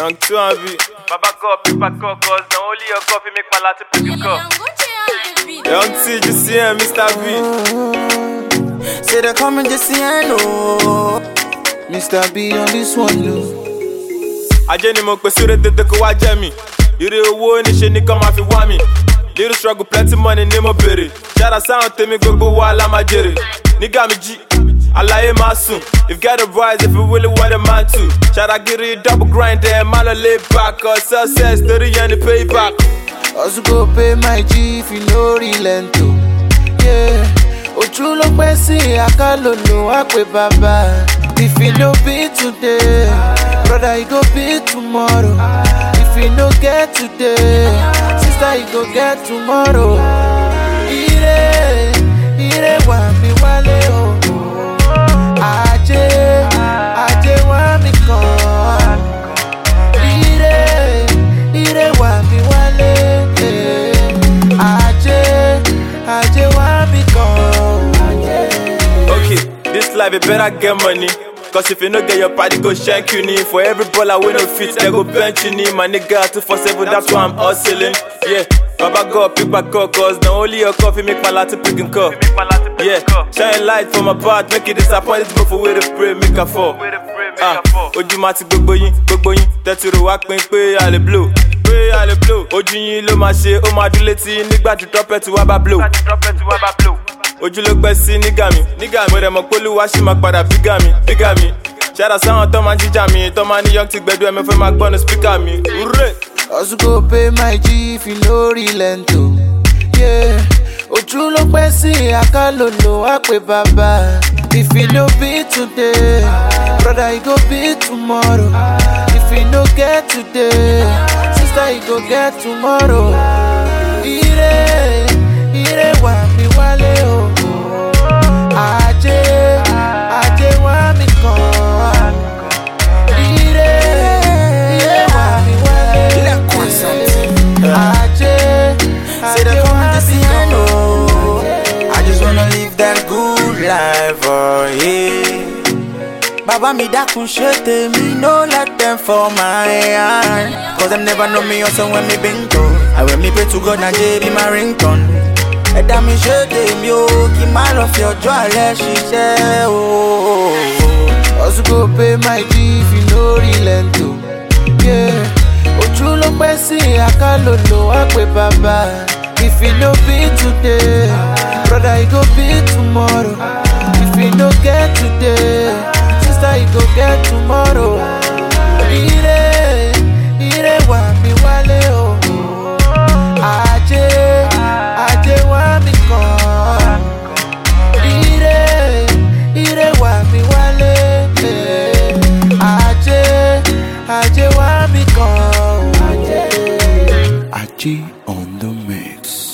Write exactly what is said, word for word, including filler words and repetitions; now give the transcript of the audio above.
Young two and B. Baba cup, pick my cup, cause the only your coffee make my latte pick your cup. Young T, just see him, Mister V. Say they come and just see I know. Mister B on this one, no. Ajé ni mo pe sórí tètè kó wá jẹ́ mi. Ire owó níṣe ní kọ́ máa fi wá mi. Little struggle, plenty money ní mo bèrè. Ṣára sáwọn tèmi gbogbo wa la máa jèrè. Nígà mi jí, àlàyé máa sùn. If get a rise, if you really want a man to. Ṣára gírí double grind ẹ̀ máa lọ lay back. Cause success torí yẹn ni payback. Also go pay my G if you no relent to. Yeah, ojú ló pẹ́ sí àkàlòlò àpè bàbá. If you no be today, brother, you go be tomorrow. If you no get today, sister, you go get tomorrow. Ire, ire wa mi wale o. Ajé, ajé wa mi kan. Ire, ire wa mi wale. Ajé, ajé wa mi kan. Okay, this life, you better get money. Cause if you no get your party, go shank you knee. For every baller we no fit, they go bench you knee. My nigga two four seven, that's why I'm hustling. Yeah, Baba God, pick my cup. Cause not only your coffee make my latte pick and cup. Yeah, shine light from my path, make it disappointed. But for way to pray, make a fall. Ah, ojú ma ti gbogbo yín, gbogbo yín. Tẹ́tí ro wá pín pé a lè blow, pé a lè blow. Ojú yín ló máa ṣe, ó máa dún létí nígbà tí trumpet wá bá blow. Ojú ló pẹ́ sí nígà mi, nígà mi. Mo rẹ̀ mọ̀ pé Olúwa ṣì máa padà bígà mi, bígà mi. Ṣára sáwọn tó máa ń jíjà mi, tó máa ní Young ti gbẹ̀dú ẹ̀mí fẹ́ máa gbọ́nu speaker mi. Hooray! Also go pay my G if you no relent to. Yeah, ojú ló pẹ́ sí àkàlòlò àpè bàbá. If you no be today, brother, you go be tomorrow. If you no get today, sister, you go get tomorrow. Ire, ire wa mi wale o. Ajé, ajé wa mi kan. Ire, ire wa mi wale. Ajé, ajé wa mi kan. I just wanna live that good life, oh yeah. Baba mi dákun ṣe tèmi, no let them for my hand. Cause them never know me also when me been told. And when me pray to God, na J be my ringtone. Ẹ̀dá mi ṣe tèmi o, kí má lọ fi ọjọ́ alẹ́ ṣiṣẹ́ o. Also go pay my G if you no relent to. Yeah, ojú ló pẹ́ sí àkàlòlò àpè bàbá. If you no be today, brother, you go be tomorrow. If you no get today, sister, you go get tomorrow. Ire, ire wa mi wale o. Ajé, ajé wa mi kan. Ire, ire wa mi wale. Ajé, ajé wa mi kan. Ajé on the mix.